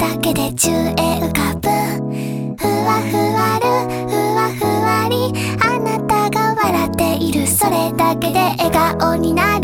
だけで宙へ浮かぶ。ふわふわるふわふわり、あなたが笑っているそれだけで笑顔になる。